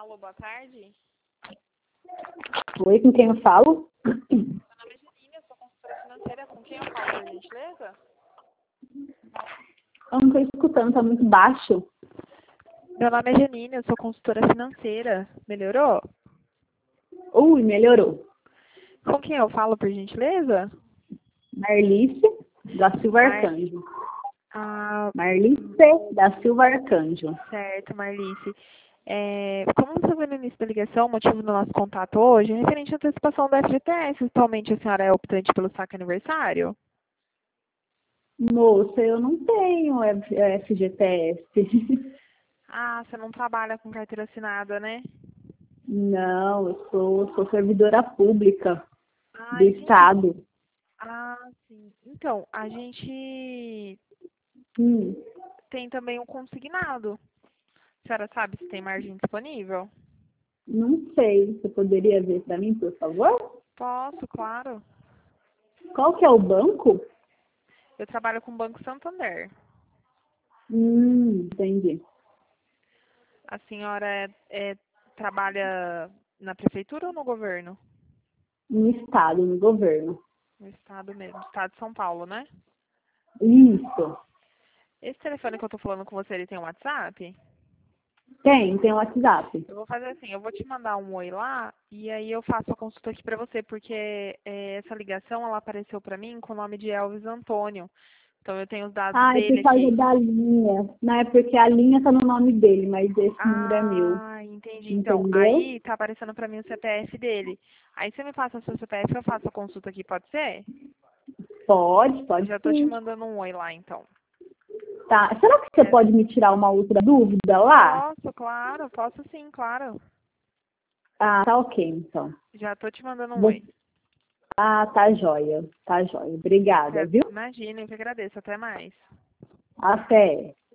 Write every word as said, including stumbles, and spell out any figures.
Alô, boa tarde. Oi, com quem eu falo? Meu nome é Janine, eu sou consultora financeira. Com quem eu falo, por gentileza? Eu não estou escutando, tá muito baixo. Meu nome é Janine, eu sou consultora financeira. Melhorou? Ui, melhorou. Com quem eu falo, por gentileza? Marlice da Silva Mar... Arcanjo. Ah, Marlice da Silva Arcanjo. certo, Marlice. É, como você viu no início da ligação, o motivo do nosso contato hoje é referente à antecipação da F G T S. Atualmente a senhora é optante pelo saque aniversário? Moça, eu não tenho F G T S. Ah, você não trabalha com carteira assinada, né? Não, eu sou, sou servidora pública Ah, do entendi. Estado. Ah, sim. Então, a gente Hum, tem também um consignado. A senhora sabe se tem margem disponível? não sei. Você poderia ver para mim, por favor? Posso, claro. Qual que é o banco? Eu trabalho com o Banco Santander. Hum, entendi. A senhora é, é- trabalha na prefeitura ou no governo? No Estado, no governo. No estado mesmo, estado de São Paulo, né? Isso. Esse telefone que eu tô falando com você, ele tem um WhatsApp? Tem, tem o WhatsApp. Eu vou fazer assim, eu vou te mandar um oi lá e aí eu faço a consulta aqui pra você, porque é, essa ligação, ela apareceu pra mim com o nome de Elvis Antônio. Então eu tenho os dados Ah, é dele por causa aqui. da linha. Não é porque a linha tá no nome dele, mas esse número é meu. Ah, entendi. Então, Entendeu? aí tá aparecendo pra mim o C P F dele. Aí você me passa o seu C P F, eu faço a consulta aqui, pode ser? Pode, pode Já tô te sim. mandando um oi lá, então. Tá. Será que você É, pode me tirar uma outra dúvida lá? posso, claro, posso sim, claro. Ah, tá ok, então. Já tô te mandando um Vo- oi. Ah, tá joia. Tá joia. Obrigada, Até, viu? imagina, eu que agradeço. Até mais. Até.